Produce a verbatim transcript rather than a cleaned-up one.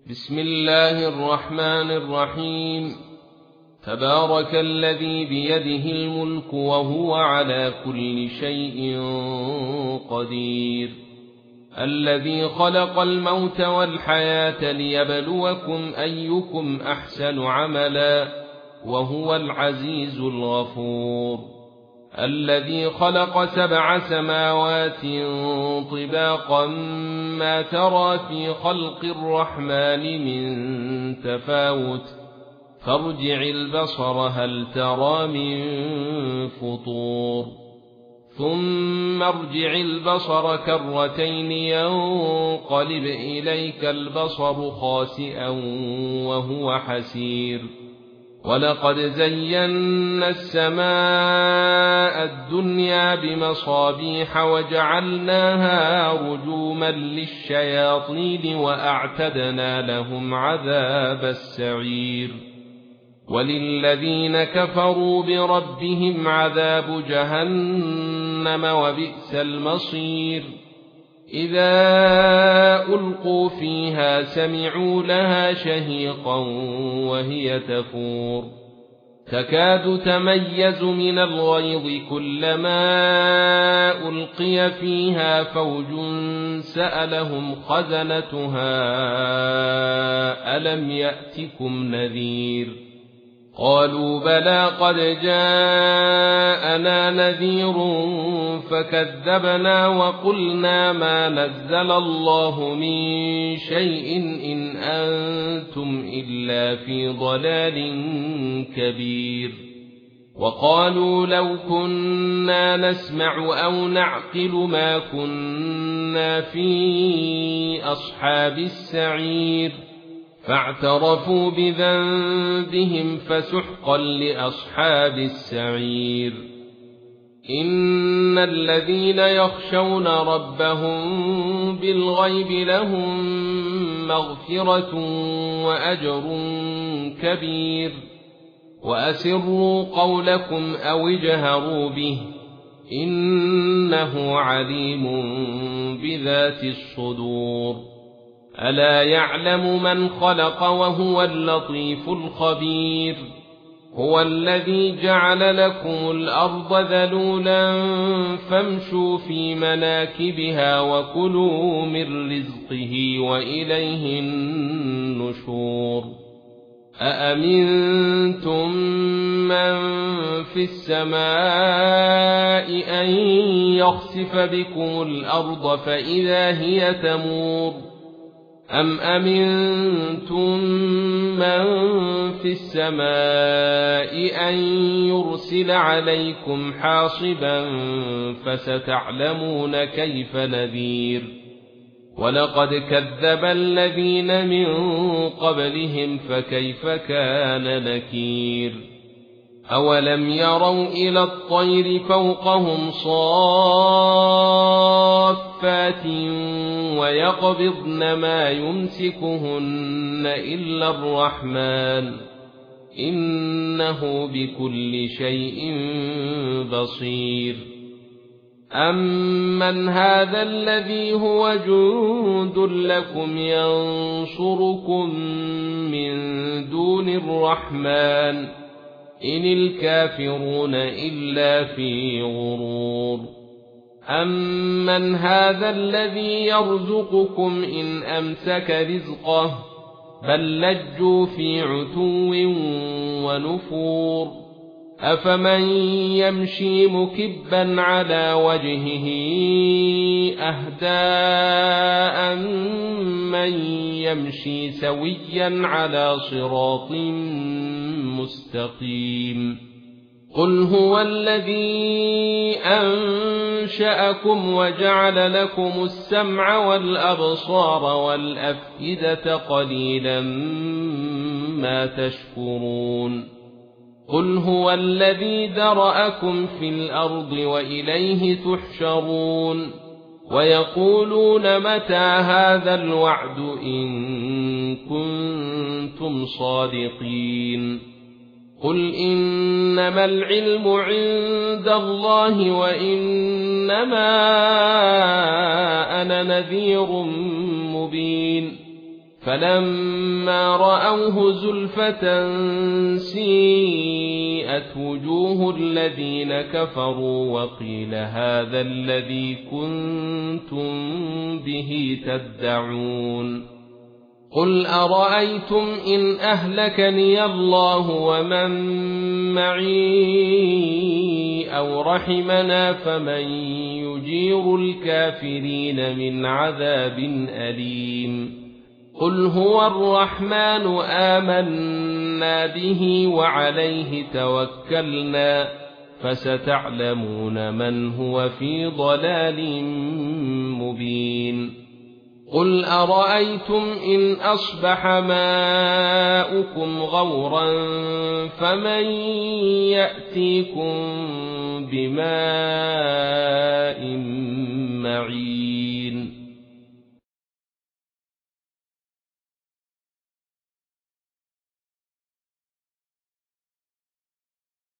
بسم الله الرحمن الرحيم. تبارك الذي بيده الملك وهو على كل شيء قدير، الذي خلق الموت والحياة ليبلوكم أيكم أحسن عملا وهو العزيز الغفور، الذي خلق سبع سماوات طباقا ما ترى في خلق الرحمن من تفاوت فارجع البصر هل ترى من فطور، ثم ارجع البصر كرتين ينقلب إليك البصر خاسئا وهو حسير، ولقد زينا السماء الدنيا بمصابيح وجعلناها رجوما للشياطين وأعتدنا لهم عذاب السعير، وللذين كفروا بربهم عذاب جهنم وبئس المصير. إذا ألقوا فيها سمعوا لها شهيقا وهي تفور، تكاد تميز من الغيظ كلما ألقي فيها فوج سألهم خزنتها ألم يأتكم نذير، قالوا بلى قد جاءنا نذير فكذبنا وقلنا ما نزل الله من شيء إن أنتم إلا في ضلال كبير، وقالوا لو كنا نسمع أو نعقل ما كنا في أصحاب السعير، فاعترفوا بذنبهم فسحقا لأصحاب السعير. إن الذين يخشون ربهم بالغيب لهم مغفرة وأجر كبير، وأسروا قولكم أو اجهروا به إنه عليم بذات الصدور. ألا يعلم من خلق وهو اللطيف الخبير، هو الذي جعل لكم الأرض ذلولا فامشوا في مناكبها وكلوا من رزقه وإليه النشور. أأمنتم من في السماء أن يخسف بكم الأرض فإذا هي تمور، أم أمنتم من في السماء أن يرسل عليكم حاصبا فستعلمون كيف نذير. ولقد كذب الذين من قبلهم فكيف كان نكير. أولم يروا إلى الطير فوقهم صافات ويقبضن ما يمسكهن إلا الرحمن إنه بكل شيء بصير. أمن هذا الذي هو جند لكم ينصركم من دون الرحمن إن الكافرون إلا في غرور. أمن هذا الذي يرزقكم إن أمسك رزقه بل لجوا في عتو ونفور. أفمن يمشي مكبا على وجهه أهدى أمن يمشي سويا على صراط مستقيم. قل هو الذي أنشأكم وجعل لكم السمع والأبصار والأفئدة قليلا ما تشكرون. قل هو الذي ذرأكم في الأرض وإليه تحشرون. ويقولون متى هذا الوعد إن كنتم صادقين. قل إنما العلم عند الله وإنما أنا نذير مبين. فلما رأوه زلفة سيئت وجوه الذين كفروا وقيل هذا الذي كنتم به تدعون قل أرأيتم إن أهلكني الله ومن معي أو رحمنا فمن يجير الكافرين من عذاب أليم قل هو الرحمن آمنا به وعليه توكلنا فستعلمون من هو في ضلال مبين قل أرأيتم إن أصبح ماؤكم غورا فمن يأتيكم بماء